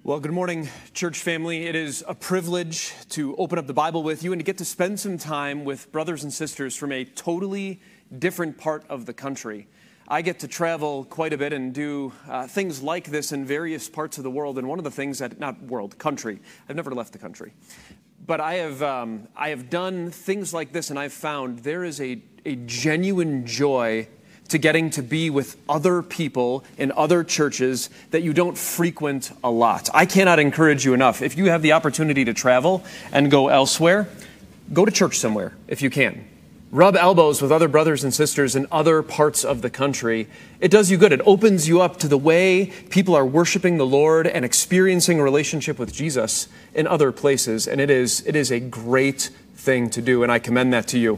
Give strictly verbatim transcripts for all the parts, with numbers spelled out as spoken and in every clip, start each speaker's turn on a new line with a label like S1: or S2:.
S1: Well, good morning, church family. It is a privilege to open up the Bible with you and to get to spend some time with brothers and sisters from a totally different part of the country. I get to travel quite a bit and do uh, things like this in various parts of the world. And one of the things that, not world, country. I've never left the country. But I have um, I have done things like this, and I've found there is a, a genuine joy to getting to be with other people in other churches that you don't frequent a lot. I cannot encourage you enough. If you have the opportunity to travel and go elsewhere, go to church somewhere if you can. Rub elbows with other brothers and sisters in other parts of the country. It does you good. It opens you up to the way people are worshiping the Lord and experiencing a relationship with Jesus in other places. And it is, it is a great thing to do, and I commend that to you.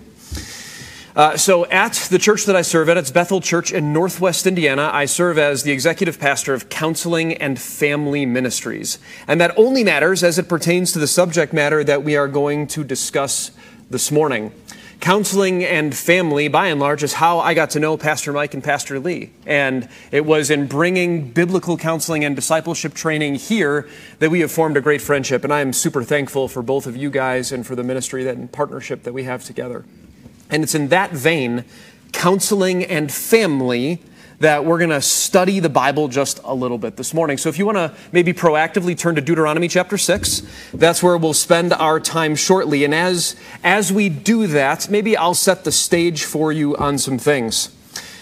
S1: Uh, so at the church that I serve at, it's Bethel Church in Northwest Indiana. I serve as the executive pastor of Counseling and Family Ministries. And that only matters as it pertains to the subject matter that we are going to discuss this morning. Counseling and family, by and large, is how I got to know Pastor Mike and Pastor Lee. And it was in bringing biblical counseling and discipleship training here that we have formed a great friendship. And I am super thankful for both of you guys and for the ministry that and partnership that we have together. And it's in that vein, counseling and family, that we're going to study the Bible just a little bit this morning. So if you want to maybe proactively turn to Deuteronomy chapter six, that's where we'll spend our time shortly. And as, as we do that, maybe I'll set the stage for you on some things.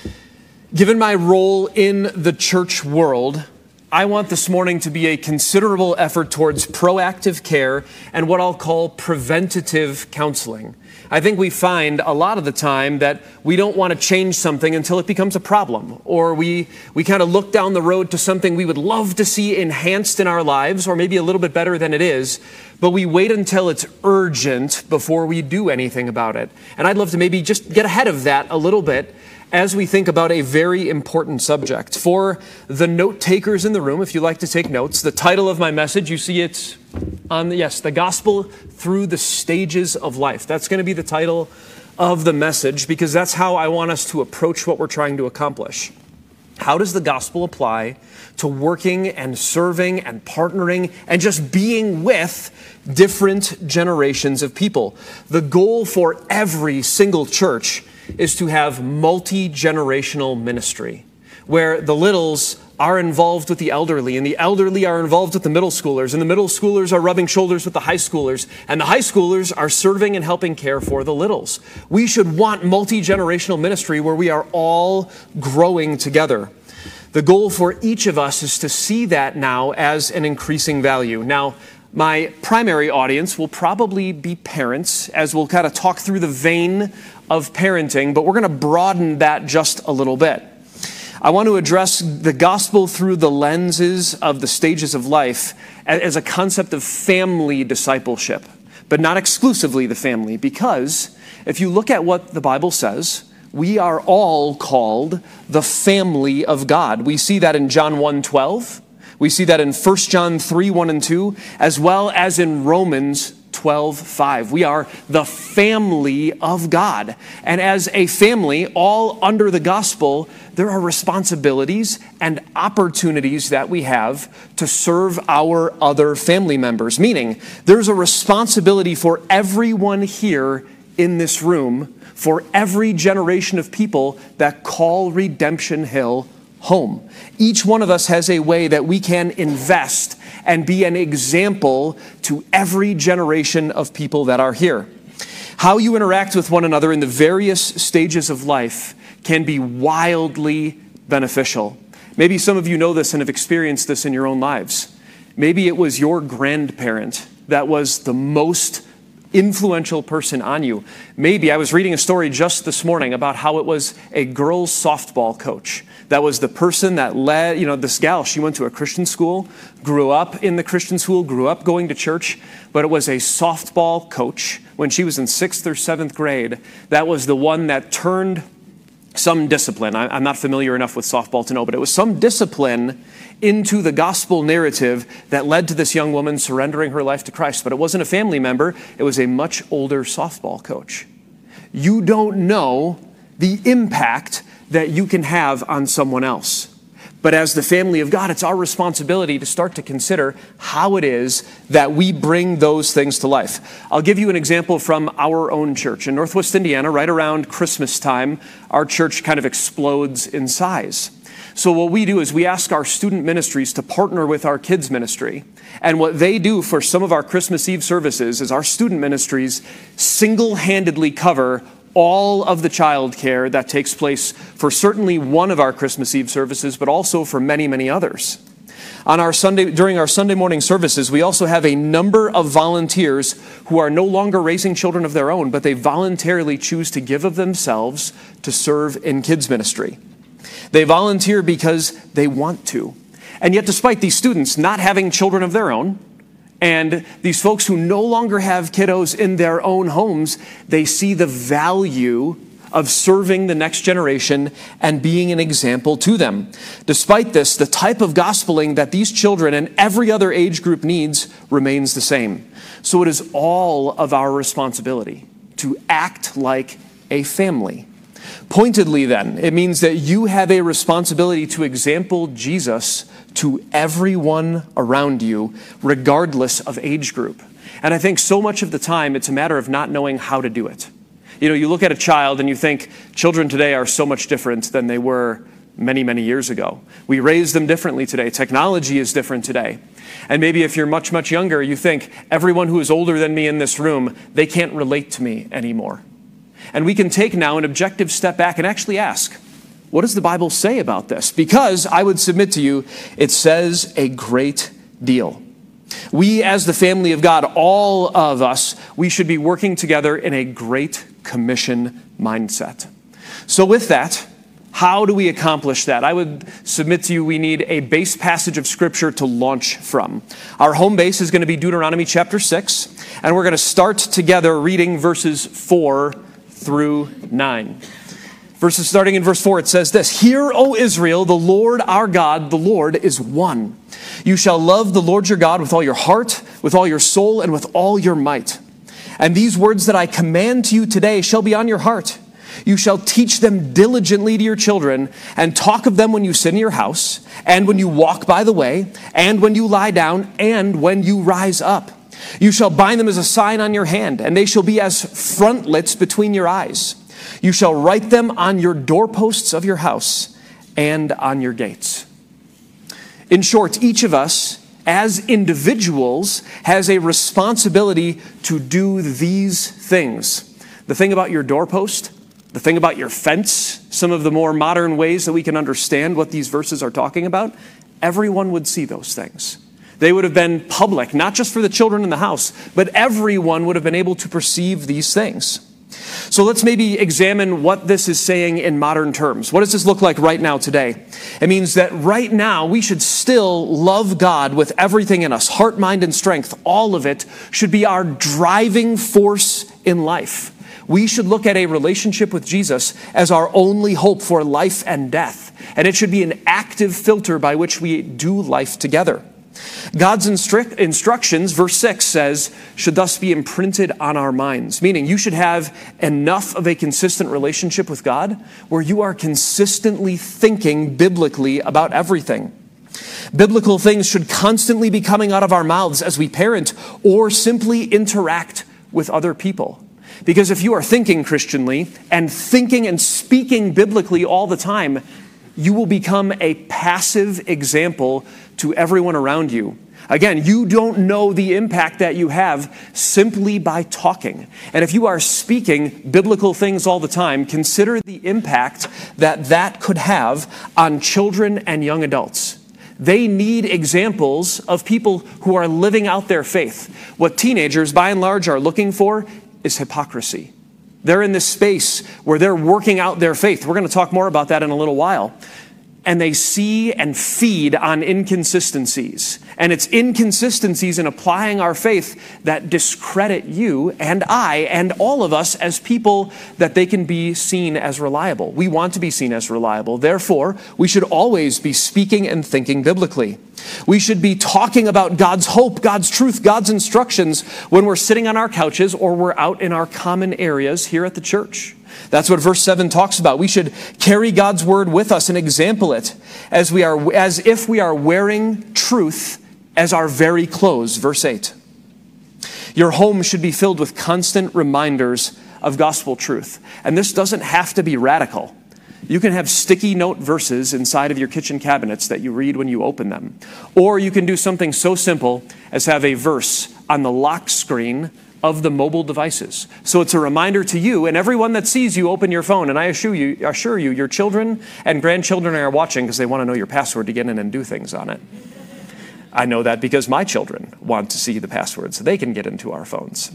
S1: Given my role in the church world, I want this morning to be a considerable effort towards proactive care and what I'll call preventative counseling. I think we find a lot of the time that we don't want to change something until it becomes a problem, or we, we kind of look down the road to something we would love to see enhanced in our lives, or maybe a little bit better than it is, but we wait until it's urgent before we do anything about it. And I'd love to maybe just get ahead of that a little bit as we think about a very important subject. For the note takers in the room, if you like to take notes, the title of my message, you see it's on the, yes, the gospel through the stages of life. That's going to be the title of the message because that's how I want us to approach what we're trying to accomplish. How does the gospel apply to working and serving and partnering and just being with different generations of people? The goal for every single church is to have multi-generational ministry, where the littles are involved with the elderly, and the elderly are involved with the middle schoolers, and the middle schoolers are rubbing shoulders with the high schoolers, and the high schoolers are serving and helping care for the littles. We should want multi-generational ministry where we are all growing together. The goal for each of us is to see that now as an increasing value. Now, my primary audience will probably be parents, as we'll kind of talk through the vein of parenting, but we're going to broaden that just a little bit. I want to address the gospel through the lenses of the stages of life as a concept of family discipleship, but not exclusively the family, because if you look at what the Bible says, we are all called the family of God. We see that in John one twelve. We see that in First John three, one and two, as well as in Romans twelve five. We are the family of God. And as a family, all under the gospel, there are responsibilities and opportunities that we have to serve our other family members. Meaning, there's a responsibility for everyone here in this room, for every generation of people that call Redemption Hill home. Each one of us has a way that we can invest and be an example to every generation of people that are here. How you interact with one another in the various stages of life can be wildly beneficial. Maybe some of you know this and have experienced this in your own lives. Maybe it was your grandparent that was the most influential person on you. Maybe I was reading a story just this morning about how it was a girls' softball coach. That was the person that led, you know, this gal, she went to a Christian school, grew up in the Christian school, grew up going to church, but it was a softball coach when she was in sixth or seventh grade. That was the one that turned some discipline. I, I'm not familiar enough with softball to know, but it was some discipline into the gospel narrative that led to this young woman surrendering her life to Christ. But it wasn't a family member. It was a much older softball coach. You don't know the impact that you can have on someone else. But as the family of God, it's our responsibility to start to consider how it is that we bring those things to life. I'll give you an example from our own church. In Northwest Indiana, right around Christmas time, our church kind of explodes in size. So what we do is we ask our student ministries to partner with our kids ministry. And what they do for some of our Christmas Eve services is our student ministries single-handedly cover all of the childcare that takes place for certainly one of our Christmas Eve services, but also for many, many others. On our Sunday, during our Sunday morning services, we also have a number of volunteers who are no longer raising children of their own, but they voluntarily choose to give of themselves to serve in kids ministry. They volunteer because they want to. And yet, despite these students not having children of their own, and these folks who no longer have kiddos in their own homes, they see the value of serving the next generation and being an example to them. Despite this, the type of gospeling that these children and every other age group needs remains the same. So it is all of our responsibility to act like a family. Pointedly then, it means that you have a responsibility to example Jesus to everyone around you, regardless of age group. And I think so much of the time, it's a matter of not knowing how to do it. You know, you look at a child and you think, children today are so much different than they were many, many years ago. We raise them differently today. Technology is different today. And maybe if you're much, much younger, you think, everyone who is older than me in this room, they can't relate to me anymore. And we can take now an objective step back and actually ask, what does the Bible say about this? Because I would submit to you, it says a great deal. We, as the family of God, all of us, we should be working together in a Great Commission mindset. So with that, how do we accomplish that? I would submit to you we need a base passage of Scripture to launch from. Our home base is going to be Deuteronomy chapter six, and we're going to start together reading verses four through nine. Verses starting in verse four, it says this: Hear, O Israel, the Lord our God, the Lord is one. You shall love the Lord your God with all your heart, with all your soul, and with all your might. And these words that I command to you today shall be on your heart. You shall teach them diligently to your children, and talk of them when you sit in your house, and when you walk by the way, and when you lie down, and when you rise up. You shall bind them as a sign on your hand, and they shall be as frontlets between your eyes. You shall write them on your doorposts of your house and on your gates. In short, each of us, as individuals, has a responsibility to do these things. The thing about your doorpost, the thing about your fence, some of the more modern ways that we can understand what these verses are talking about, everyone would see those things. They would have been public, not just for the children in the house, but everyone would have been able to perceive these things. So let's maybe examine what this is saying in modern terms. What does this look like right now today? It means that right now we should still love God with everything in us, heart, mind, and strength. All of it should be our driving force in life. We should look at a relationship with Jesus as our only hope for life and death. And it should be an active filter by which we do life together. God's instru- instructions, verse six says, should thus be imprinted on our minds, meaning you should have enough of a consistent relationship with God where you are consistently thinking biblically about everything. Biblical things should constantly be coming out of our mouths as we parent or simply interact with other people. Because if you are thinking Christianly and thinking and speaking biblically all the time, you will become a passive example to everyone around you. Again, you don't know the impact that you have simply by talking. And if you are speaking biblical things all the time, consider the impact that that could have on children and young adults. They need examples of people who are living out their faith. What teenagers, by and large, are looking for is hypocrisy. They're in this space where they're working out their faith. We're going to talk more about that in a little while. And they see and feed on inconsistencies. And it's inconsistencies in applying our faith that discredit you and I and all of us as people that they can be seen as reliable. We want to be seen as reliable. Therefore, we should always be speaking and thinking biblically. We should be talking about God's hope, God's truth, God's instructions when we're sitting on our couches or we're out in our common areas here at the church. That's what verse seven talks about. We should carry God's word with us and example it as we are, as if we are wearing truth as our very clothes. Verse eight. Your home should be filled with constant reminders of gospel truth. And this doesn't have to be radical. You can have sticky note verses inside of your kitchen cabinets that you read when you open them. Or you can do something so simple as have a verse on the lock screen of the mobile devices. So it's a reminder to you and everyone that sees you open your phone. And I assure you, assure you your children and grandchildren are watching because they want to know your password to get in and do things on it. I know that because my children want to see the password so they can get into our phones.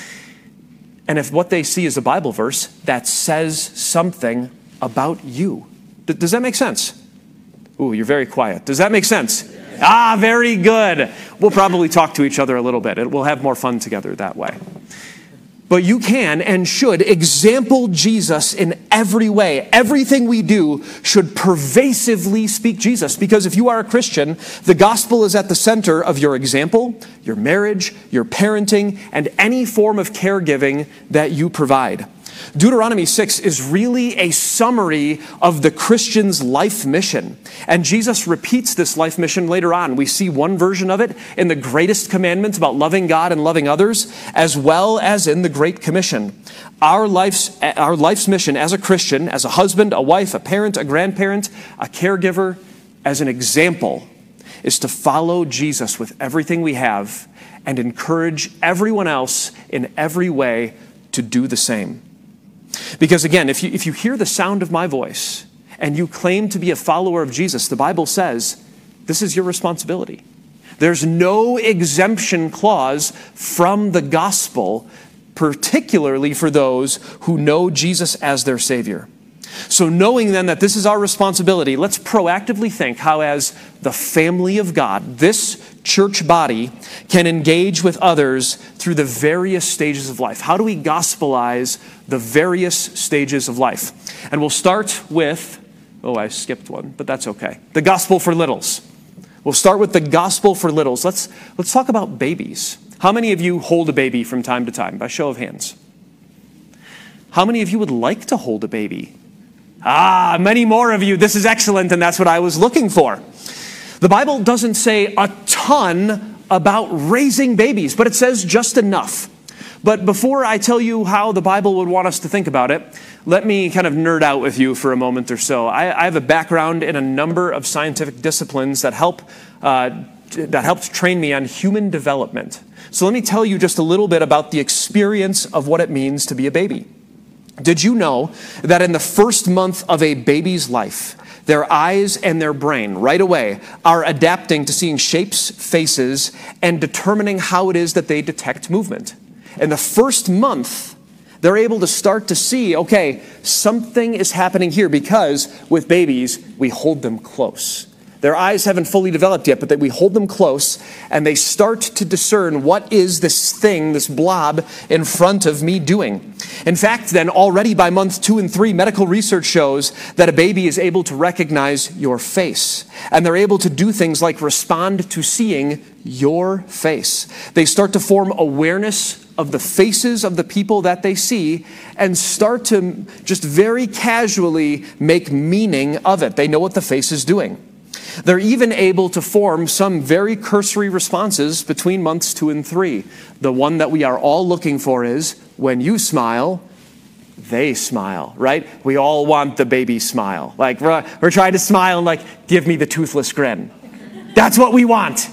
S1: And if what they see is a Bible verse that says something about you. D- does that make sense? Ooh, you're very quiet. Does that make sense? Yes. Ah, very good. We'll probably talk to each other a little bit. It, we'll have more fun together that way. But you can and should example Jesus in every way. Everything we do should pervasively speak Jesus. Because if you are a Christian, the gospel is at the center of your example, your marriage, your parenting, and any form of caregiving that you provide. Deuteronomy six is really a summary of the Christian's life mission. And Jesus repeats this life mission later on. We see one version of it in the greatest commandment about loving God and loving others, as well as in the Great Commission. Our life's, our life's mission as a Christian, as a husband, a wife, a parent, a grandparent, a caregiver, as an example, is to follow Jesus with everything we have and encourage everyone else in every way to do the same. Because again, if you, if you hear the sound of my voice and you claim to be a follower of Jesus, the Bible says this is your responsibility. There's no exemption clause from the gospel, particularly for those who know Jesus as their Savior. So knowing then that this is our responsibility, let's proactively think how as the family of God, this church body can engage with others through the various stages of life. How do we gospelize the various stages of life? And we'll start with, oh, I skipped one, but that's okay. The gospel for littles. We'll start with the gospel for littles. Let's, let's talk about babies. How many of you hold a baby from time to time? By show of hands. How many of you would like to hold a baby? Ah, many more of you. This is excellent, and that's what I was looking for. The Bible doesn't say a ton about raising babies, but it says just enough. But before I tell you how the Bible would want us to think about it, let me kind of nerd out with you for a moment or so. I, I have a background in a number of scientific disciplines that help uh, that helped train me on human development. So let me tell you just a little bit about the experience of what it means to be a baby. Did you know that in the first month of a baby's life, their eyes and their brain right away are adapting to seeing shapes, faces, and determining how it is that they detect movement? In the first month, they're able to start to see, okay, something is happening here because with babies, we hold them close. Their eyes haven't fully developed yet, but that we hold them close and they start to discern what is this thing, this blob in front of me doing. In fact, then already by month two and three, medical research shows that a baby is able to recognize your face. And they're able to do things like respond to seeing your face. They start to form awareness of the faces of the people that they see and start to just very casually make meaning of it. They know what the face is doing. They're even able to form some very cursory responses between months two and three. The one that we are all looking for is, when you smile, they smile, right? We all want the baby smile. Like, we're, we're trying to smile and like, give me the toothless grin. That's what we want.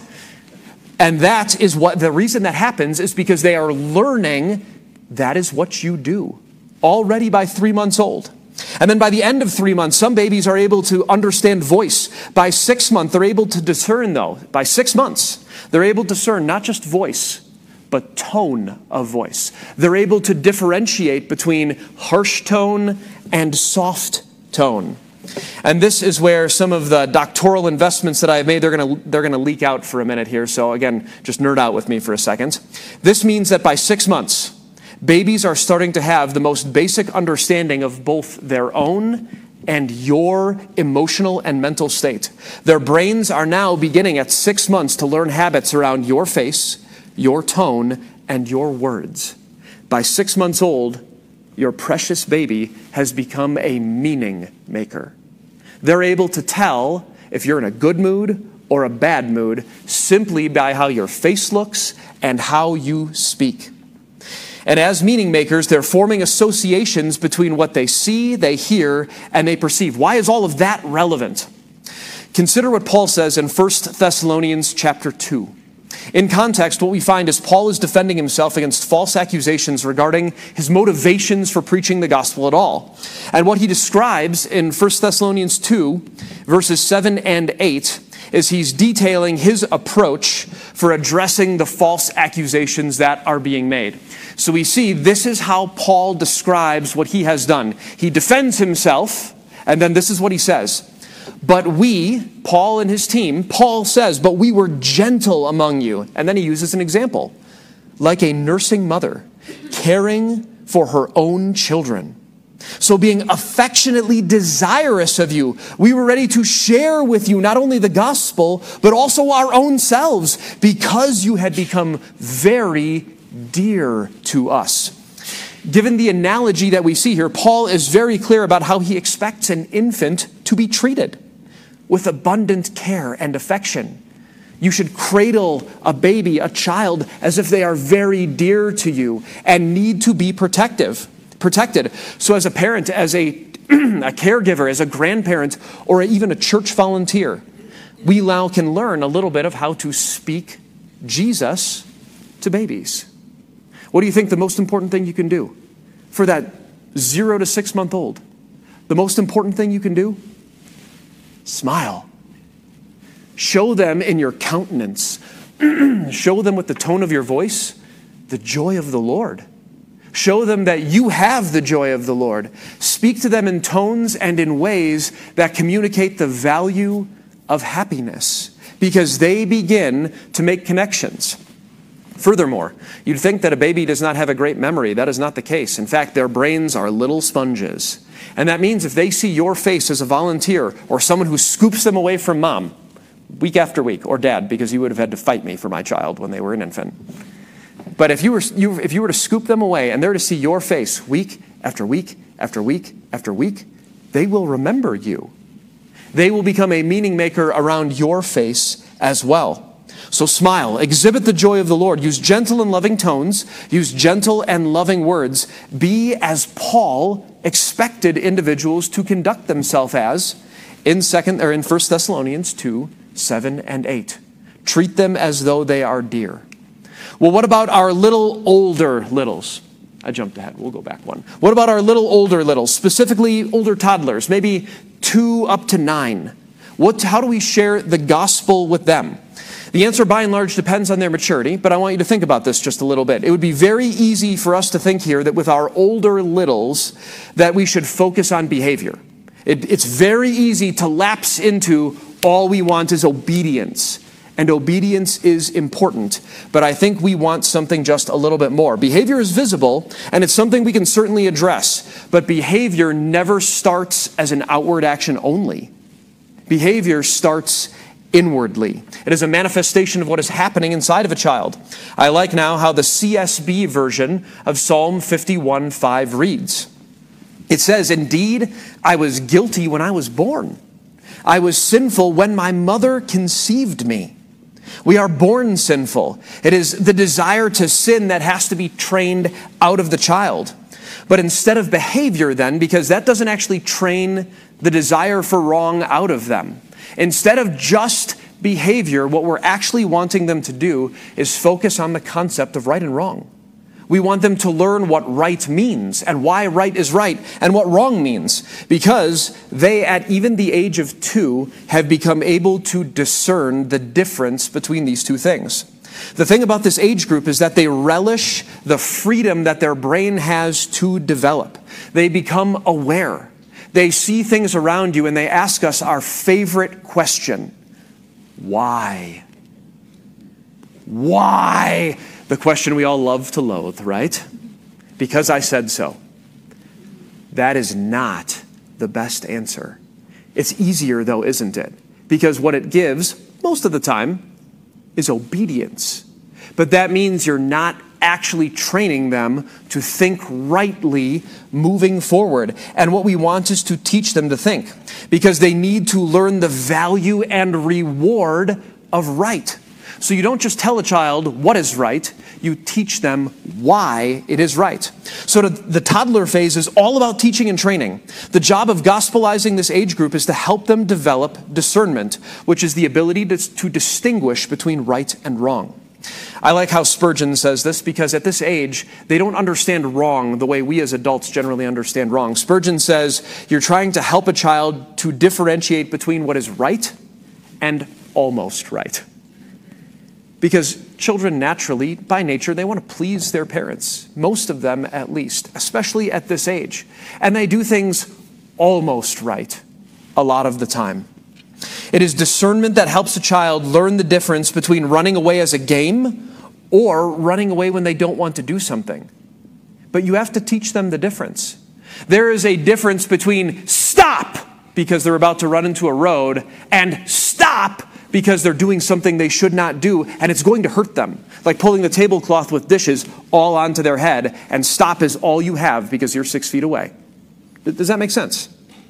S1: And that is what, the reason that happens is because they are learning that is what you do already by three months old. And then by the end of three months, some babies are able to understand voice. By six months, they're able to discern, though. By six months, they're able to discern not just voice, but tone of voice. They're able to differentiate between harsh tone and soft tone. And this is where some of the doctoral investments that I've made, they're going to they're going to leak out for a minute here. So again, just nerd out with me for a second. This means that by six months, babies are starting to have the most basic understanding of both their own and your emotional and mental state. Their brains are now beginning at six months to learn habits around your face, your tone, and your words. By six months old, your precious baby has become a meaning maker. They're able to tell if you're in a good mood or a bad mood simply by how your face looks and how you speak. And as meaning makers, they're forming associations between what they see, they hear, and they perceive. Why is all of that relevant? Consider what Paul says in First Thessalonians chapter two. In context, what we find is Paul is defending himself against false accusations regarding his motivations for preaching the gospel at all. And what he describes in First Thessalonians two, verses seven and eight, is he's detailing his approach for addressing the false accusations that are being made. So we see this is how Paul describes what he has done. He defends himself, and then this is what he says. But we, Paul and his team, Paul says, but we were gentle among you. And then he uses an example. Like a nursing mother, caring for her own children. So being affectionately desirous of you, we were ready to share with you not only the gospel, but also our own selves, because you had become very dear to us. Given the analogy that we see here, Paul is very clear about how he expects an infant to be treated with abundant care and affection. You should cradle a baby, a child, as if they are very dear to you and need to be protective, protected. So as a parent, as a, a caregiver, as a grandparent, or even a church volunteer, we now can learn a little bit of how to speak Jesus to babies. What do you think the most important thing you can do for that zero to six month old? The most important thing you can do? Smile. Show them in your countenance, show them with the tone of your voice, the joy of the Lord. Show them that you have the joy of the Lord. Speak to them in tones and in ways that communicate the value of happiness, because they begin to make connections. Furthermore, you'd think that a baby does not have a great memory. That is not the case. In fact, their brains are little sponges. And that means if they see your face as a volunteer or someone who scoops them away from mom week after week, or dad, because you would have had to fight me for my child when they were an infant. But if you were, you, if you were to scoop them away and they're to see your face week after week after week after week, they will remember you. They will become a meaning maker around your face as well. So smile, exhibit the joy of the Lord, use gentle and loving tones, use gentle and loving words. Be as Paul expected individuals to conduct themselves as in second or in First Thessalonians two, seven and eight. Treat them as though they are dear. Well, what about our little older littles? I jumped ahead. We'll go back one. What about our little older littles, specifically older toddlers, maybe two up to nine? What, how do we share the gospel with them? The answer, by and large, depends on their maturity, but I want you to think about this just a little bit. It would be very easy for us to think here that with our older littles, that we should focus on behavior. It, it's very easy to lapse into all we want is obedience. And obedience is important, but I think we want something just a little bit more. Behavior is visible, and it's something we can certainly address, but behavior never starts as an outward action only. Behavior starts inwardly. It is a manifestation of what is happening inside of a child. I like now how the C S B version of Psalm fifty-one five reads. It says, "Indeed, I was guilty when I was born. I was sinful when my mother conceived me." We are born sinful. It is the desire to sin that has to be trained out of the child. But instead of behavior then, because that doesn't actually train the desire for wrong out of them, instead of just behavior, what we're actually wanting them to do is focus on the concept of right and wrong. We want them to learn what right means and why right is right and what wrong means, because they, at even the age of two, have become able to discern the difference between these two things. The thing about this age group is that they relish the freedom that their brain has to develop. They become aware. They see things around you and they ask us our favorite question: why? Why? The question we all love to loathe, right? Because I said so. That is not the best answer. It's easier though, isn't it? Because what it gives, most of the time, is obedience. but that means you're not actually training them to think rightly moving forward. And what we want is to teach them to think, because they need to learn the value and reward of right. So you don't just tell a child what is right, you teach them why it is right. So the toddler phase is all about teaching and training. The job of gospelizing this age group is to help them develop discernment, which is the ability to, to distinguish between right and wrong. I like how Spurgeon says this, because at this age, they don't understand wrong the way we as adults generally understand wrong. Spurgeon says, you're trying to help a child to differentiate between what is right and almost right. Because children naturally, by nature, they want to please their parents. Most of them, at least, especially at this age. And they do things almost right a lot of the time. It is discernment that helps a child learn the difference between running away as a game or running away when they don't want to do something. But you have to teach them the difference. There is a difference between stop because they're about to run into a road and stop because they're doing something they should not do, and it's going to hurt them. Like pulling the tablecloth with dishes all onto their head, and stop is all you have because you're six feet away. Does that make sense?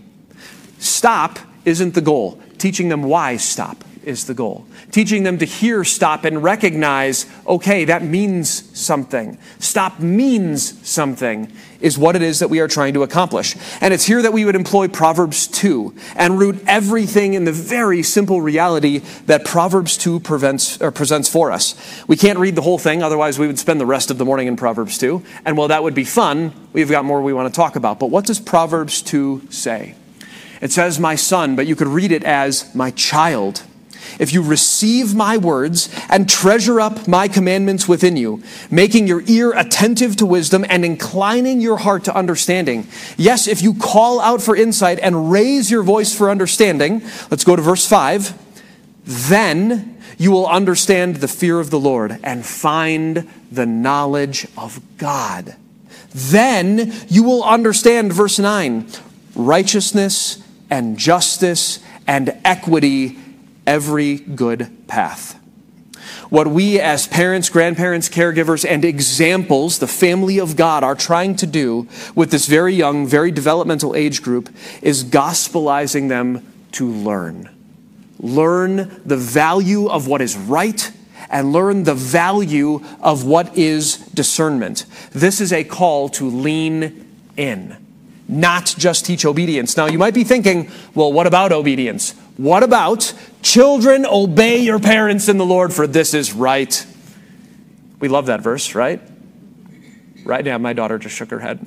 S1: Stop isn't the goal. Teaching them why stop is the goal. Teaching them to hear stop and recognize, okay, that means something. Stop means something is what it is that we are trying to accomplish. And it's here that we would employ Proverbs two and root everything in the very simple reality that Proverbs two prevents, or presents for us. We can't read the whole thing, otherwise we would spend the rest of the morning in Proverbs two. And while that would be fun, we've got more we want to talk about. But what does Proverbs two say? It says, my son, but you could read it as my child. If you receive my words and treasure up my commandments within you, making your ear attentive to wisdom and inclining your heart to understanding. Yes, if you call out for insight and raise your voice for understanding, let's go to verse five, then you will understand the fear of the Lord and find the knowledge of God. Then you will understand, verse nine, righteousness and justice and equity, every good path. What we as parents, grandparents, caregivers, and examples, the family of God, are trying to do with this very young, very developmental age group is gospelizing them to learn. Learn the value of what is right and learn the value of what is discernment. This is a call to lean in, not just teach obedience. Now, you might be thinking, well, what about obedience? What about children, obey your parents in the Lord, for this is right? We love that verse, right? Right now, my daughter just shook her head.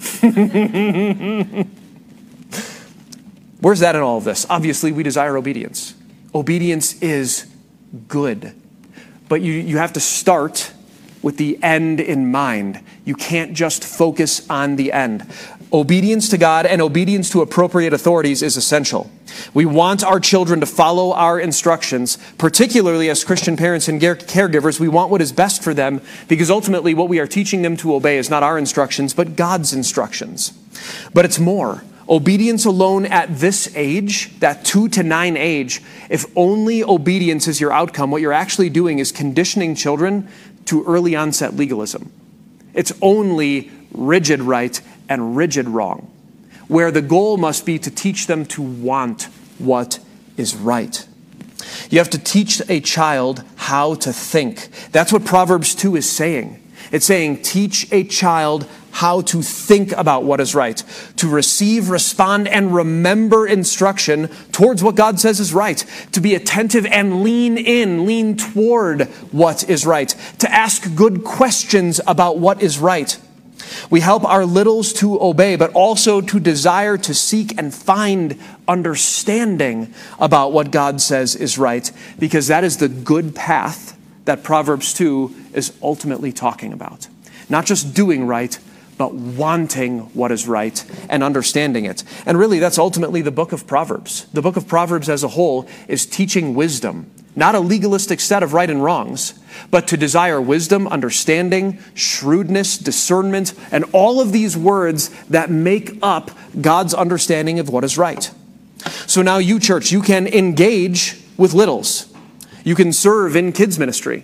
S1: Where's that in all of this? Obviously, we desire obedience. Obedience is good. But you, you have to start with the end in mind. You can't just focus on the end. Obedience to God and obedience to appropriate authorities is essential. We want our children to follow our instructions, particularly as Christian parents and caregivers. We want what is best for them, because ultimately what we are teaching them to obey is not our instructions, but God's instructions. But it's more. Obedience alone at this age, that two to nine age, if only obedience is your outcome, what you're actually doing is conditioning children to early onset legalism. It's only rigid right and rigid wrong, where the goal must be to teach them to want what is right. You have to teach a child how to think. That's what Proverbs two is saying. It's saying, teach a child how to think about what is right, to receive, respond, and remember instruction towards what God says is right, to be attentive and lean in, lean toward what is right, to ask good questions about what is right. We help our littles to obey, but also to desire to seek and find understanding about what God says is right, because that is the good path that Proverbs two is ultimately talking about. Not just doing right, but wanting what is right and understanding it. And really, that's ultimately the book of Proverbs. The book of Proverbs as a whole is teaching wisdom, not a legalistic set of right and wrongs, but to desire wisdom, understanding, shrewdness, discernment, and all of these words that make up God's understanding of what is right. So now you, church, you can engage with littles. You can serve in kids ministry.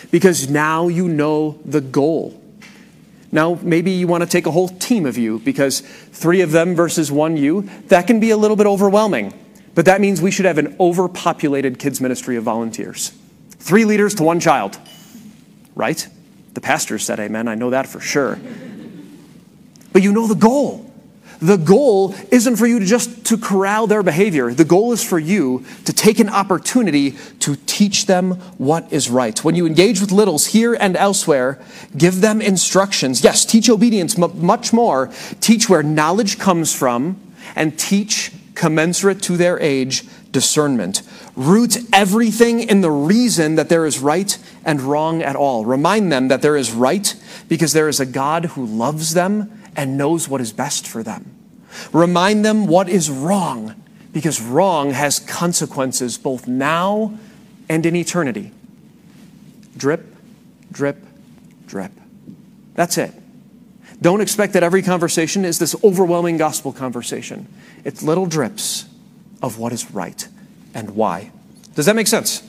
S1: because now you know the goal. Now, maybe you want to take a whole team of you, because three of them versus one you, that can be a little bit overwhelming. But that means we should have an overpopulated kids ministry of volunteers. Three leaders to one child, right? The pastor said amen, I know that for sure. But you know the goal. The goal isn't for you to just to corral their behavior. The goal is for you to take an opportunity to teach them what is right. When you engage with littles here and elsewhere, give them instructions. Yes, teach obedience, m- much more. Teach where knowledge comes from, and teach commensurate to their age discernment. Root everything in the reason that there is right and wrong at all. Remind them that there is right because there is a God who loves them and knows what is best for them. Remind them what is wrong, because wrong has consequences both now and in eternity. Drip, drip, drip. That's it. Don't expect that every conversation is this overwhelming gospel conversation. It's little drips of what is right and why. Does that make sense?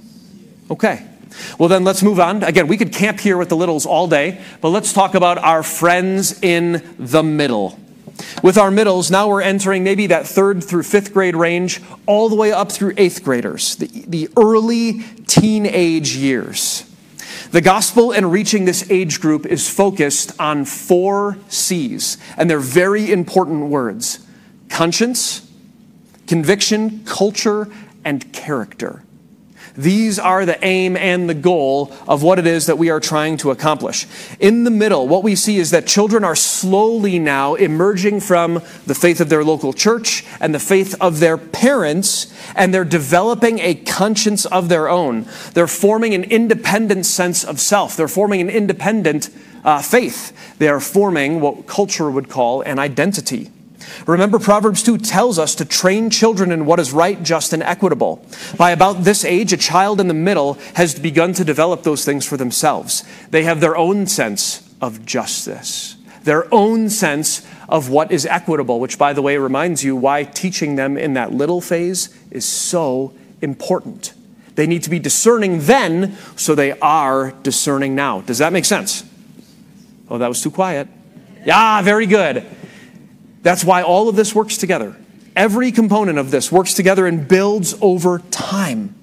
S1: Okay. Well, then let's move on. Again, we could camp here with the littles all day, but let's talk about our friends in the middle. With our middles, now we're entering maybe that third through fifth grade range, all the way up through eighth graders, the, the early teenage years. The gospel in reaching this age group is focused on four C's, and they're very important words: conscience, conviction, culture, and character. These are the aim and the goal of what it is that we are trying to accomplish. In the middle, what we see is that children are slowly now emerging from the faith of their local church and the faith of their parents, and they're developing a conscience of their own. They're forming an independent sense of self. They're forming an independent uh, faith. They are forming what culture would call an identity. Remember, Proverbs two tells us to train children in what is right, just, and equitable. By about this age, a child in the middle has begun to develop those things for themselves. They have their own sense of justice, their own sense of what is equitable, which, by the way, reminds you why teaching them in that little phase is so important. They need to be discerning then, so they are discerning now. Does that make sense? Oh, that was too quiet. Yeah, very good. That's why all of this works together. Every component of this works together and builds over time.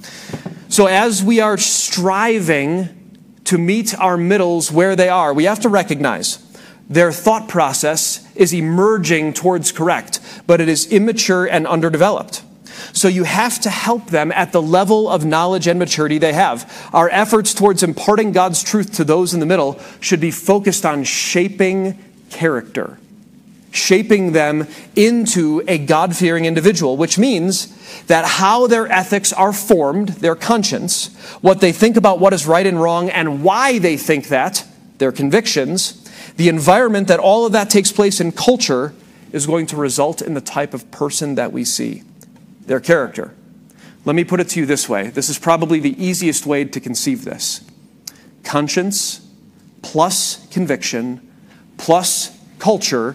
S1: So as we are striving to meet our middles where they are, we have to recognize their thought process is emerging towards correct, but it is immature and underdeveloped. So you have to help them at the level of knowledge and maturity they have. Our efforts towards imparting God's truth to those in the middle should be focused on shaping character. Shaping them into a God-fearing individual, which means that how their ethics are formed, their conscience, what they think about what is right and wrong, and why they think that, their convictions, the environment that all of that takes place in culture is going to result in the type of person that we see, their character. Let me put it to you this way. This is probably the easiest way to conceive this. Conscience plus conviction plus culture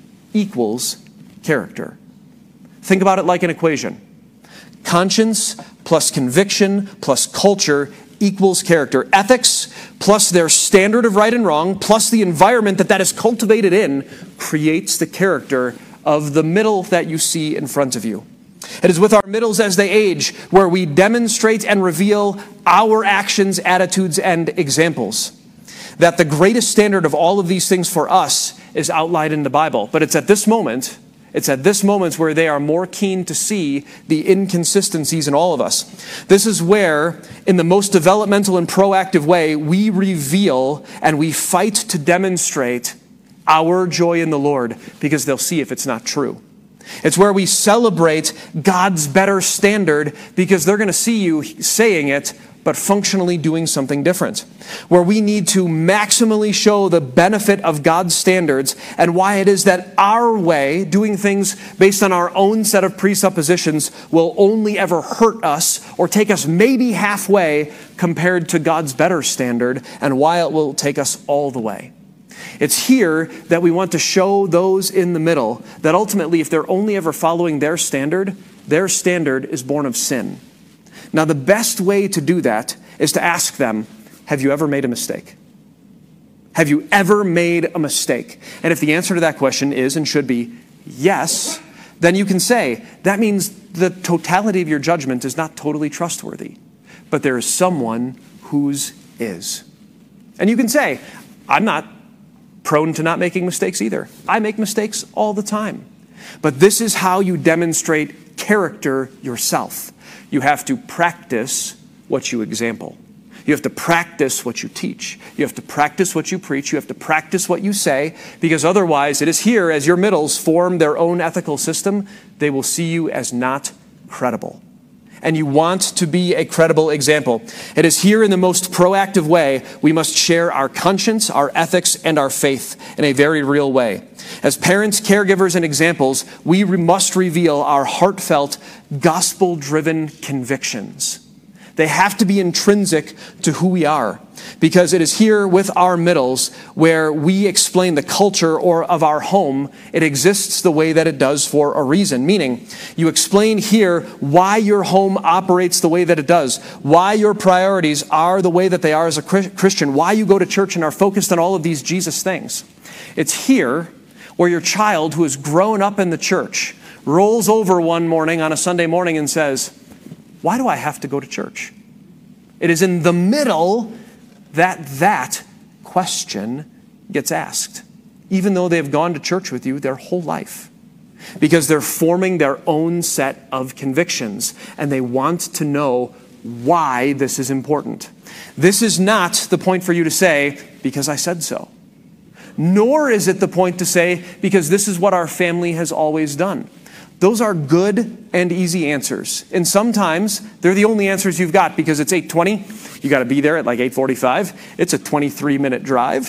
S1: equals character. Think about it like an equation. Conscience plus conviction plus culture equals character. Ethics plus their standard of right and wrong plus the environment that that is cultivated in creates the character of the middle that you see in front of you. It is with our middles as they age where we demonstrate and reveal our actions, attitudes, and examples. That the greatest standard of all of these things for us is outlined in the Bible. But it's at this moment, it's at this moment where they are more keen to see the inconsistencies in all of us. This is where, in the most developmental and proactive way, we reveal and we fight to demonstrate our joy in the Lord, because they'll see if it's not true. It's where we celebrate God's better standard, because they're going to see you saying it, but functionally doing something different. Where we need to maximally show the benefit of God's standards and why it is that our way, doing things based on our own set of presuppositions, will only ever hurt us or take us maybe halfway compared to God's better standard, and why it will take us all the way. It's here that we want to show those in the middle that ultimately, if they're only ever following their standard, their standard is born of sin. Now, the best way to do that is to ask them, have you ever made a mistake? Have you ever made a mistake? And if the answer to that question is and should be yes, then you can say, that means the totality of your judgment is not totally trustworthy, but there is someone whose is. And you can say, I'm not prone to not making mistakes either. I make mistakes all the time. But this is how you demonstrate character yourself. You have to practice what you example. You have to practice what you teach. You have to practice what you preach. You have to practice what you say, because otherwise it is here, as your middles form their own ethical system, they will see you as not credible. And you want to be a credible example. It is here in the most proactive way we must share our conscience, our ethics, and our faith in a very real way. As parents, caregivers, and examples, we must reveal our heartfelt, gospel-driven convictions. They have to be intrinsic to who we are, because it is here with our middles where we explain the culture or of our home. It exists the way that it does for a reason, meaning you explain here why your home operates the way that it does, why your priorities are the way that they are as a Christian, why you go to church and are focused on all of these Jesus things. It's here where your child who has grown up in the church rolls over one morning on a Sunday morning and says, why do I have to go to church? It is in the middle that that question gets asked, even though they've gone to church with you their whole life, because they're forming their own set of convictions, and they want to know why this is important. This is not the point for you to say, because I said so. Nor is it the point to say, because this is what our family has always done. Those are good and easy answers. And sometimes they're the only answers you've got, because it's eight twenty. You got to be there at like eight forty-five. It's a twenty-three minute drive.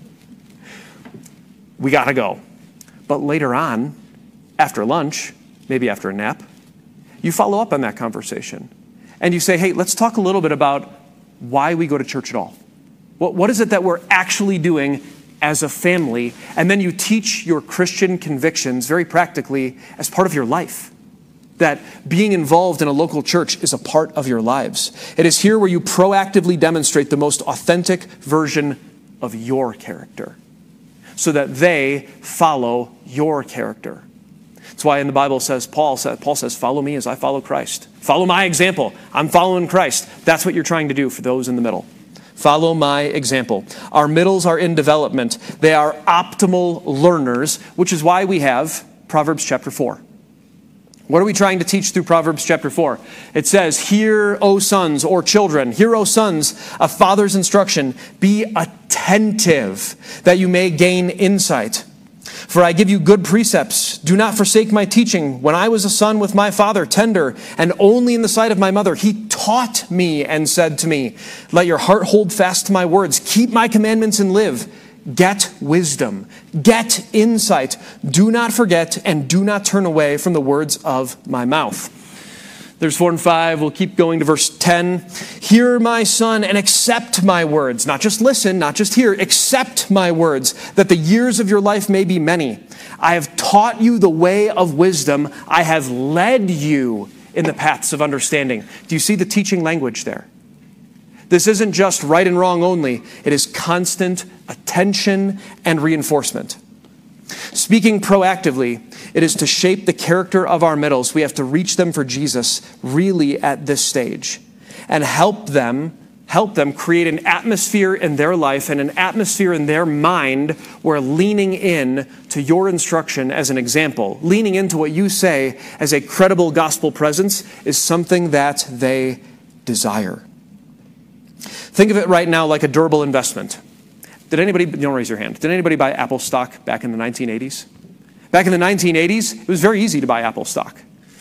S1: We got to go. But later on, after lunch, maybe after a nap, you follow up on that conversation. And you say, hey, let's talk a little bit about why we go to church at all. What, what is it that we're actually doing as a family? And then you teach your Christian convictions very practically as part of your life. That being involved in a local church is a part of your lives. It is here where you proactively demonstrate the most authentic version of your character, so that they follow your character. That's why in the Bible says, Paul says, Paul says, follow me as I follow Christ. Follow my example. I'm following Christ. That's what you're trying to do for those in the middle. Follow my example. Our middles are in development. They are optimal learners, which is why we have Proverbs chapter four. What are we trying to teach through Proverbs chapter four? It says, hear, O sons, or children, hear, O sons, a father's instruction. Be attentive, that you may gain insight. For I give you good precepts. Do not forsake my teaching. When I was a son with my father, tender, and only in the sight of my mother, he taught me and said to me, let your heart hold fast to my words. Keep my commandments and live. Get wisdom. Get insight. Do not forget and do not turn away from the words of my mouth. There's four and five. We'll keep going to verse ten. Hear, my son, and accept my words. Not just listen, not just hear. Accept my words, that the years of your life may be many. I have taught you the way of wisdom. I have led you in the paths of understanding. Do you see the teaching language there? This isn't just right and wrong only. It is constant attention and reinforcement. Speaking proactively, it is to shape the character of our middles. We have to reach them for Jesus really at this stage and help them, help them create an atmosphere in their life and an atmosphere in their mind where leaning in to your instruction as an example, leaning into what you say as a credible gospel presence is something that they desire. Think of it right now like a durable investment. Did anybody, don't raise your hand, did anybody buy Apple stock back in the nineteen eighties? Back in the nineteen eighties, it was very easy to buy Apple stock.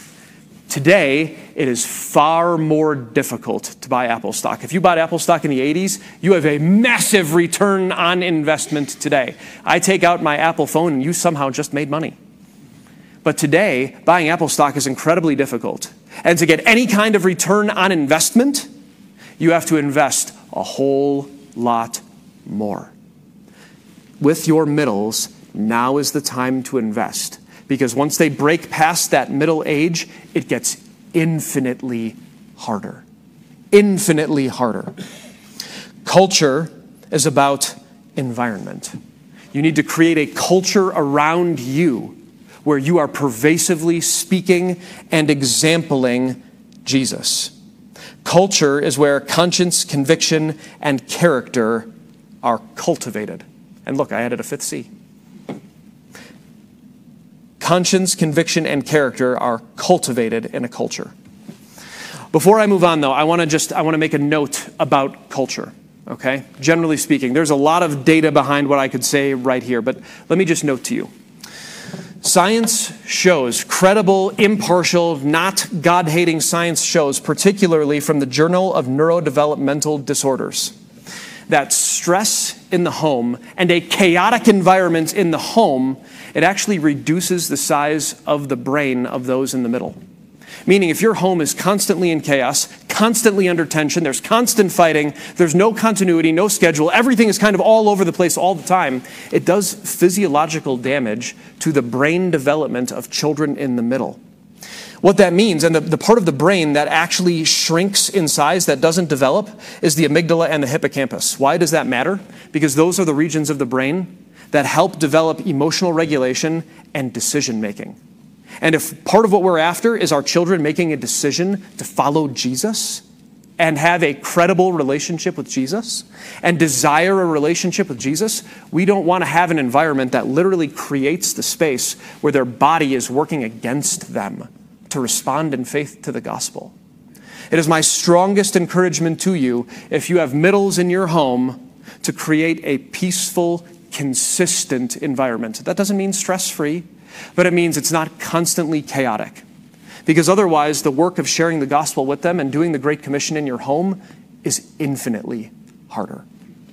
S1: Today, it is far more difficult to buy Apple stock. If you bought Apple stock in the eighties, you have a massive return on investment today. I take out my Apple phone and you somehow just made money. But today, buying Apple stock is incredibly difficult. And to get any kind of return on investment, you have to invest a whole lot more. With your middles, now is the time to invest. Because once they break past that middle age, it gets infinitely harder. Infinitely harder. Culture is about environment. You need to create a culture around you where you are pervasively speaking and exempling Jesus. Culture is where conscience, conviction, and character are cultivated. And look, I added a fifth C. Conscience, conviction, and character are cultivated in a culture. Before I move on, though, I want to just I want to make a note about culture. Okay? Generally speaking, there's a lot of data behind what I could say right here, but let me just note to you. Science shows, credible, impartial, not God-hating science shows, particularly from the Journal of Neurodevelopmental Disorders, that stress in the home and a chaotic environment in the home, it actually reduces the size of the brain of those in the middle. Meaning if your home is constantly in chaos, constantly under tension, there's constant fighting, there's no continuity, no schedule, everything is kind of all over the place all the time, it does physiological damage to the brain development of children in the middle. What that means, and the, the part of the brain that actually shrinks in size, that doesn't develop, is the amygdala and the hippocampus. Why does that matter? Because those are the regions of the brain that help develop emotional regulation and decision making. And if part of what we're after is our children making a decision to follow Jesus and have a credible relationship with Jesus and desire a relationship with Jesus, we don't want to have an environment that literally creates the space where their body is working against them to respond in faith to the gospel. It is my strongest encouragement to you, if you have middles in your home, to create a peaceful, consistent environment. That doesn't mean stress-free, but it means it's not constantly chaotic. Because otherwise, the work of sharing the gospel with them and doing the Great Commission in your home is infinitely harder.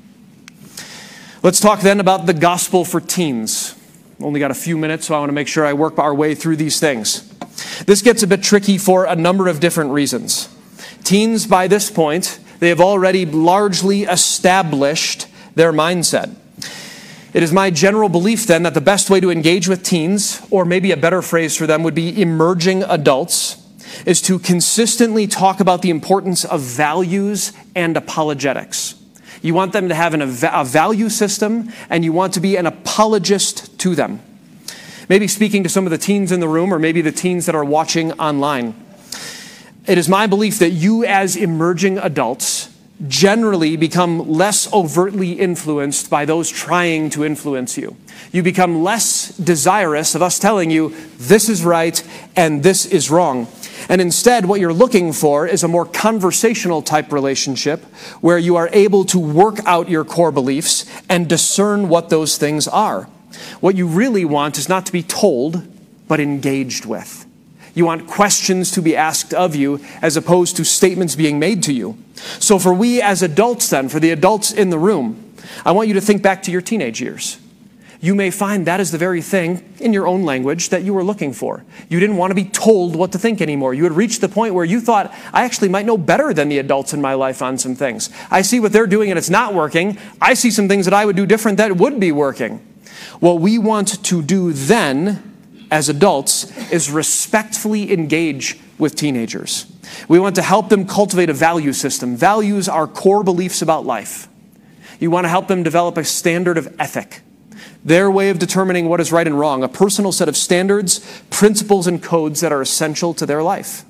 S1: Let's talk then about the gospel for teens. Only got a few minutes, so I want to make sure I work our way through these things. This gets a bit tricky for a number of different reasons. Teens, by this point, they have already largely established their mindset. It is my general belief then that the best way to engage with teens, or maybe a better phrase for them would be emerging adults, is to consistently talk about the importance of values and apologetics. You want them to have an, a value system, and you want to be an apologist to them. Maybe speaking to some of the teens in the room, or maybe the teens that are watching online. It is my belief that you as emerging adults generally become less overtly influenced by those trying to influence you. You become less desirous of us telling you this is right and this is wrong. And instead, what you're looking for is a more conversational type relationship where you are able to work out your core beliefs and discern what those things are. What you really want is not to be told, but engaged with. You want questions to be asked of you as opposed to statements being made to you. So for we as adults then, for the adults in the room, I want you to think back to your teenage years. You may find that is the very thing in your own language that you were looking for. You didn't want to be told what to think anymore. You had reached the point where you thought, I actually might know better than the adults in my life on some things. I see what they're doing and it's not working. I see some things that I would do different that would be working. What we want to do then, as adults, is respectfully engage with teenagers. We want to help them cultivate a value system. Values are core beliefs about life. You want to help them develop a standard of ethic, their way of determining what is right and wrong, a personal set of standards, principles, and codes that are essential to their life.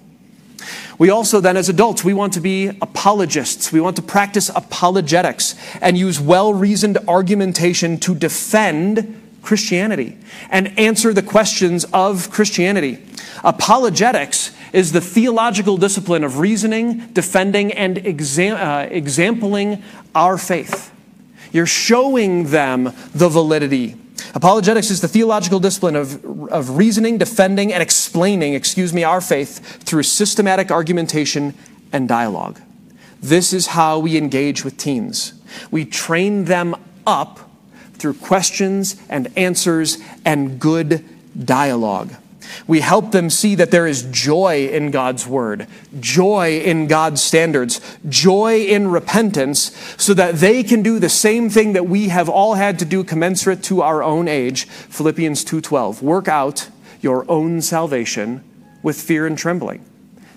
S1: We also then, as adults, we want to be apologists. We want to practice apologetics and use well-reasoned argumentation to defend Christianity and answer the questions of Christianity. Apologetics is the theological discipline of reasoning, defending, and exam- uh, exampling our faith. You're showing them the validity. Apologetics is the theological discipline of, of reasoning, defending, and explaining, excuse me, our faith through systematic argumentation and dialogue. This is how we engage with teens. We train them up through questions and answers and good dialogue. We help them see that there is joy in God's word, joy in God's standards, joy in repentance, so that they can do the same thing that we have all had to do commensurate to our own age. Philippians two twelve, work out your own salvation with fear and trembling.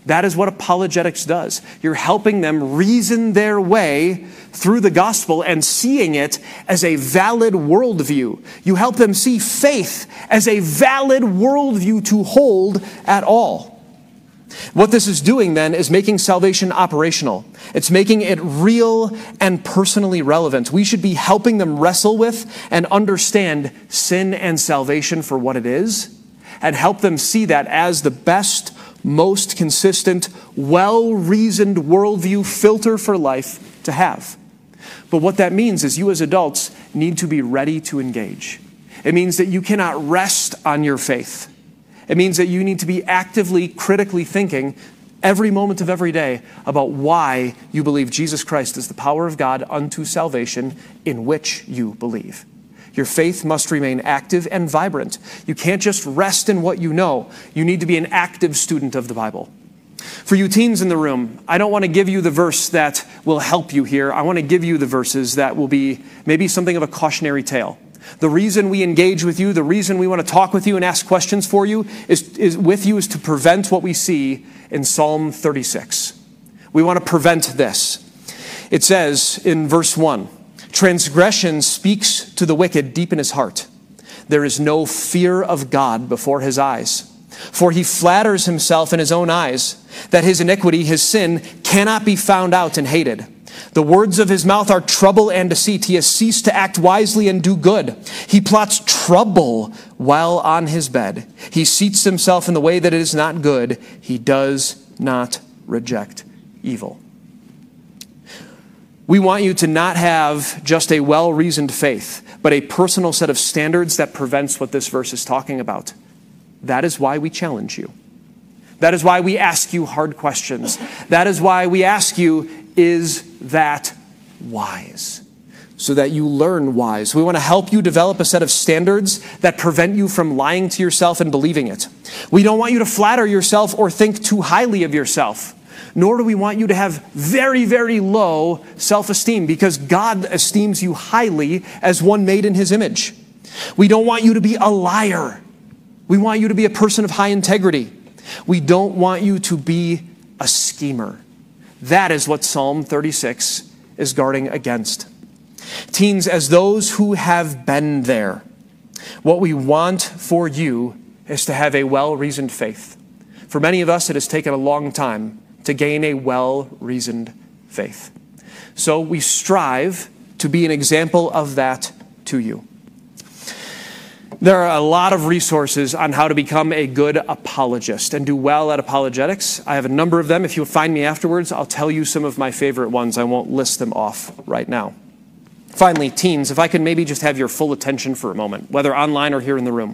S1: That is what apologetics does. You're helping them reason their way through the gospel and seeing it as a valid worldview. You help them see faith as a valid worldview to hold at all. What this is doing then is making salvation operational. It's making it real and personally relevant. We should be helping them wrestle with and understand sin and salvation for what it is, and help them see that as the best, most consistent, well-reasoned worldview filter for life to have. But what that means is you as adults need to be ready to engage. It means that you cannot rest on your faith. It means that you need to be actively, critically thinking every moment of every day about why you believe Jesus Christ is the power of God unto salvation in which you believe. Your faith must remain active and vibrant. You can't just rest in what you know. You need to be an active student of the Bible. For you teens in the room, I don't want to give you the verse that will help you here. I want to give you the verses that will be maybe something of a cautionary tale. The reason we engage with you, the reason we want to talk with you and ask questions for you is, is with you is to prevent what we see in Psalm thirty-six. We want to prevent this. It says in verse one, transgression speaks to the wicked deep in his heart. There is no fear of God before his eyes. For he flatters himself in his own eyes that his iniquity, his sin, cannot be found out and hated. The words of his mouth are trouble and deceit. He has ceased to act wisely and do good. He plots trouble while on his bed. He seats himself in the way that is not good. He does not reject evil. We want you to not have just a well-reasoned faith, but a personal set of standards that prevents what this verse is talking about. That is why we challenge you. That is why we ask you hard questions. That is why we ask you, is that wise? So that you learn wise. We want to help you develop a set of standards that prevent you from lying to yourself and believing it. We don't want you to flatter yourself or think too highly of yourself. Nor do we want you to have very, very low self-esteem, because God esteems you highly as one made in his image. We don't want you to be a liar. We want you to be a person of high integrity. We don't want you to be a schemer. That is what Psalm thirty-six is guarding against. Teens, as those who have been there, what we want for you is to have a well-reasoned faith. For many of us, it has taken a long time to gain a well-reasoned faith. So we strive to be an example of that to you. There are a lot of resources on how to become a good apologist and do well at apologetics. I have a number of them. If you'll find me afterwards, I'll tell you some of my favorite ones. I won't list them off right now. Finally, teens, if I could maybe just have your full attention for a moment, whether online or here in the room.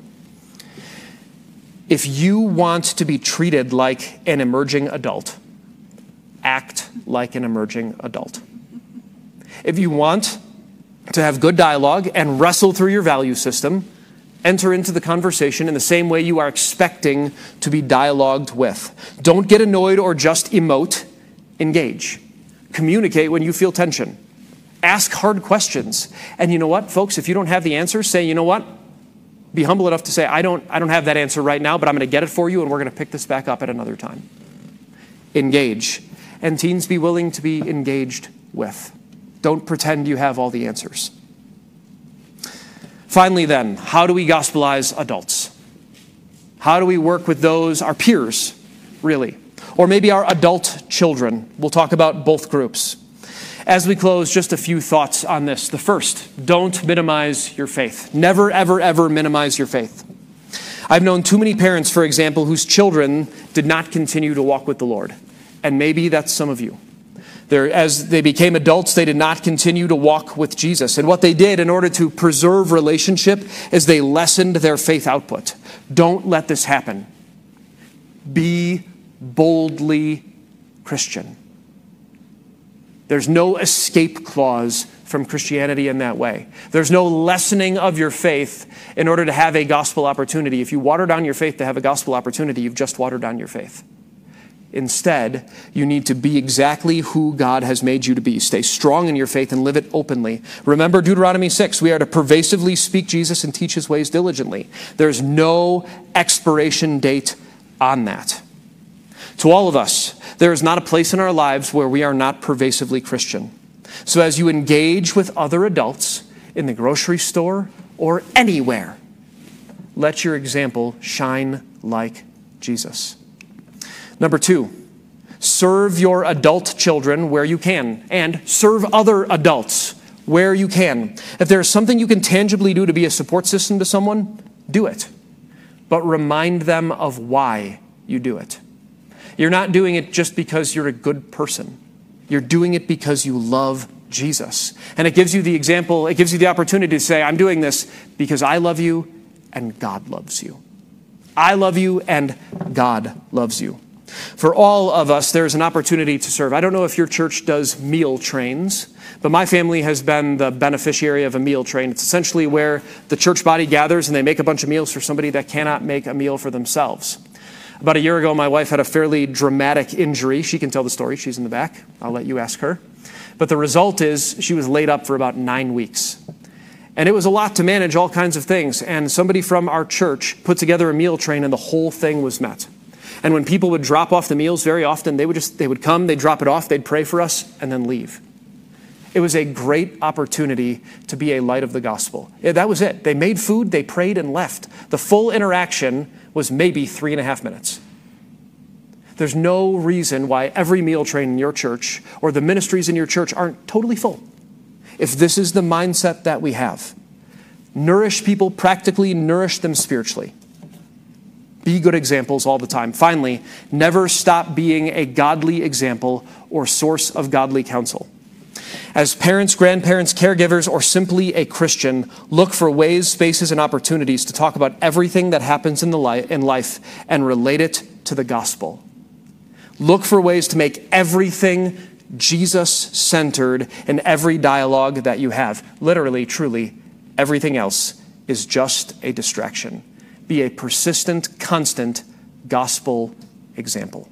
S1: If you want to be treated like an emerging adult, act like an emerging adult. If you want to have good dialogue and wrestle through your value system, enter into the conversation in the same way you are expecting to be dialogued with. Don't get annoyed or just emote. Engage. Communicate when you feel tension. Ask hard questions. And you know what, folks? If you don't have the answer, say, you know what? Be humble enough to say, I don't, I don't have that answer right now, but I'm going to get it for you, and we're going to pick this back up at another time. Engage. And teens, be willing to be engaged with. Don't pretend you have all the answers. Finally then, how do we gospelize adults? How do we work with those, our peers, really? Or maybe our adult children. We'll talk about both groups. As we close, just a few thoughts on this. The first, don't minimize your faith. Never, ever, ever minimize your faith. I've known too many parents, for example, whose children did not continue to walk with the Lord. And maybe that's some of you. They're, as they became adults, they did not continue to walk with Jesus. And what they did in order to preserve relationship is they lessened their faith output. Don't let this happen. Be boldly Christian. There's no escape clause from Christianity in that way. There's no lessening of your faith in order to have a gospel opportunity. If you water down your faith to have a gospel opportunity, you've just watered down your faith. Instead, you need to be exactly who God has made you to be. Stay strong in your faith and live it openly. Remember Deuteronomy six, we are to pervasively speak Jesus and teach his ways diligently. There's no expiration date on that. To all of us, there is not a place in our lives where we are not pervasively Christian. So as you engage with other adults in the grocery store or anywhere, let your example shine like Jesus. Number two, serve your adult children where you can, and serve other adults where you can. If there is something you can tangibly do to be a support system to someone, do it. But remind them of why you do it. You're not doing it just because you're a good person. You're doing it because you love Jesus. And it gives you the example, it gives you the opportunity to say, I'm doing this because I love you and God loves you. I love you and God loves you. For all of us, there's an opportunity to serve. I don't know if your church does meal trains, but my family has been the beneficiary of a meal train. It's essentially where the church body gathers and they make a bunch of meals for somebody that cannot make a meal for themselves. About a year ago, my wife had a fairly dramatic injury. She can tell the story. She's in the back. I'll let you ask her. But the result is she was laid up for about nine weeks. And it was a lot to manage all kinds of things. And somebody from our church put together a meal train and the whole thing was met. And when people would drop off the meals, very often they would just they would come, they'd drop it off, they'd pray for us, and then leave. It was a great opportunity to be a light of the gospel. Yeah, that was it. They made food, they prayed, and left. The full interaction was maybe three and a half minutes. There's no reason why every meal train in your church or the ministries in your church aren't totally full. If this is the mindset that we have, nourish people practically, nourish them spiritually. Be good examples all the time. Finally, never stop being a godly example or source of godly counsel. As parents, grandparents, caregivers, or simply a Christian, look for ways, spaces, and opportunities to talk about everything that happens in, the li- in life and relate it to the gospel. Look for ways to make everything Jesus-centered in every dialogue that you have. Literally, truly, everything else is just a distraction. Be a persistent, constant gospel example.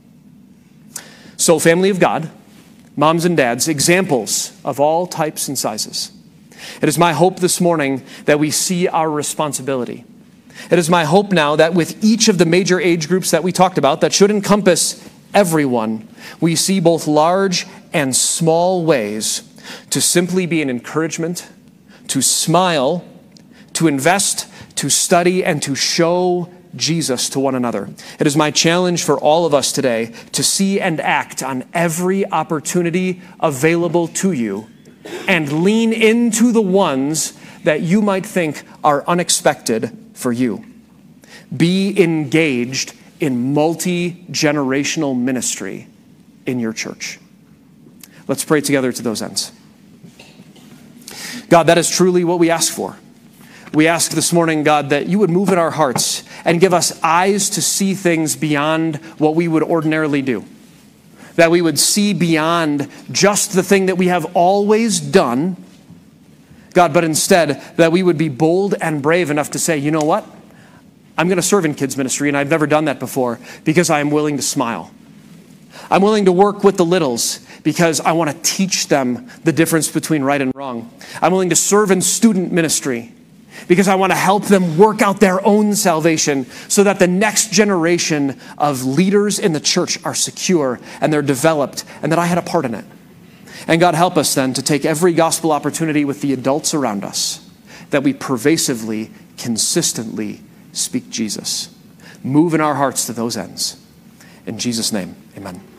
S1: So, family of God, moms and dads, examples of all types and sizes. It is my hope this morning that we see our responsibility. It is my hope now that with each of the major age groups that we talked about, that should encompass everyone, we see both large and small ways to simply be an encouragement, to smile, to invest, to study, and to show Jesus to one another. It is my challenge for all of us today to see and act on every opportunity available to you and lean into the ones that you might think are unexpected for you. Be engaged in multi-generational ministry in your church. Let's pray together to those ends. God, that is truly what we ask for. We ask this morning, God, that you would move in our hearts and give us eyes to see things beyond what we would ordinarily do. That we would see beyond just the thing that we have always done, God, but instead that we would be bold and brave enough to say, you know what? I'm going to serve in kids ministry, and I've never done that before because I am willing to smile. I'm willing to work with the littles because I want to teach them the difference between right and wrong. I'm willing to serve in student ministry because I want to help them work out their own salvation so that the next generation of leaders in the church are secure and they're developed and that I had a part in it. And God, help us then to take every gospel opportunity with the adults around us, that we pervasively, consistently speak Jesus. Move in our hearts to those ends. In Jesus' name, amen.